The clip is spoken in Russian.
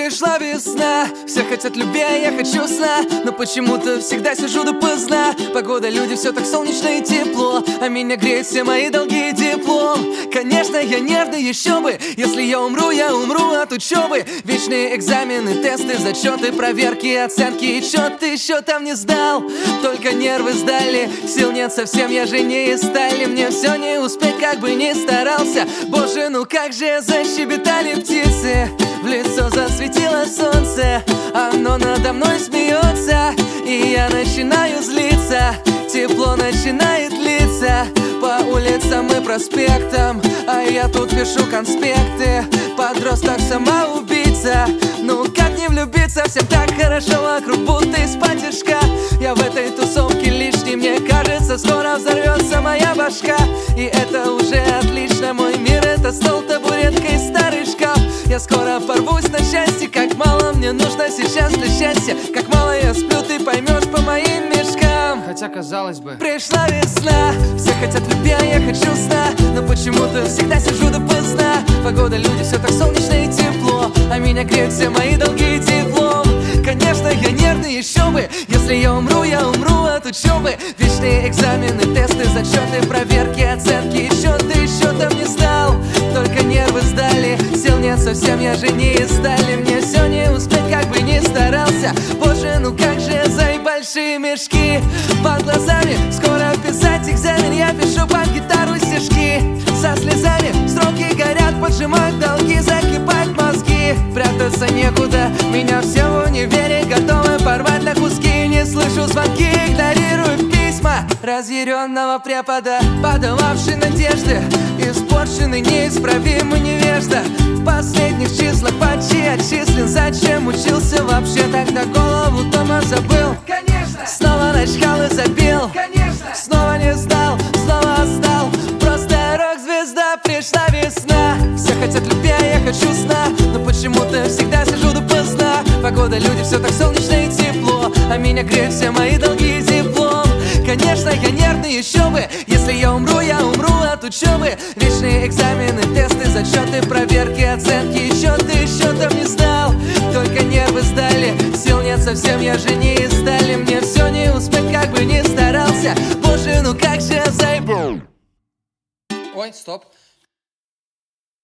Пришла весна, все хотят любви, а я хочу сна. Но почему-то всегда сижу допоздна. Погода, люди, все так солнечно и тепло, а меня греют все мои долги и диплом. Конечно, я нервный, еще бы. Если я умру от учебы. Вечные экзамены, тесты, зачеты, проверки, оценки. И чё ты еще там не сдал? Только нервы сдали, сил нет совсем, я же не из стали. Мне все не успеть, как бы ни старался. Боже, ну как же защебетали птицы. В лицо засветило солнце, оно надо мной смеется, и я начинаю злиться. Тепло начинает литься по улицам и проспектам, а я тут пишу конспекты. Подросток самоубийца. Ну как не влюбиться, всем так хорошо вокруг, будто из-под тишка. Я в этой тусовке лишний, мне кажется, скоро взорвется моя башка. И это уже отлично, мой мир это стол, табуретка и старый шкаф. Я скоро порвусь на счастье, как мало мне нужно сейчас для счастья. Как мало я сплю, ты поймешь по моим мешкам. Хотя, казалось бы, пришла весна, все хотят любви, а я хочу сна. Но почему-то всегда сижу допоздна. Погода, люди, все так солнечно и тепло, а меня греют все мои долги и диплом. Конечно, я нервный, еще бы. Если я умру от учебы. Вечные экзамены, тесты, зачеты, проверки, оценки. Еще там не сдал, только нервы сдали. Сил нет совсем, я же не из стали. Мне все не успеть, как бы ни старался. Боже, ну как же за большие мешки под глазами. Скоро писать экзамен, я пишу под гитару стишки. Со слезами строки горят, поджимают долги, закипают мозги. Прятаться некуда, меня все в универе готовы порвать на куски. Не слышу звонки, игнорирую письма разъяренного препода, подававший надежды, испорченный, неисправимый невежда. В последних числах почти отчислен. Зачем учился вообще, тогда голову дома забыл. Конечно, снова начхал и забил. Конечно, снова не сдал, снова отстал. Просто рок-звезда, пришла весна. Все хотят любви, а я хочу сна. Но почему-то всегда сижу допоздна. Погода, люди, все так солнечно и тепло, а меня греют все мои долги и диплом. Конечно, я нервный, еще бы. Если я умру от учебы. Вечные экзамены, тесты, зачеты, проверки, оценки. Еще там не сдал, только нервы сдали. Сил нет совсем, я же не из стали. Мне все не успеть, как бы ни старался. Боже, ну как же я заебал. ой, стоп.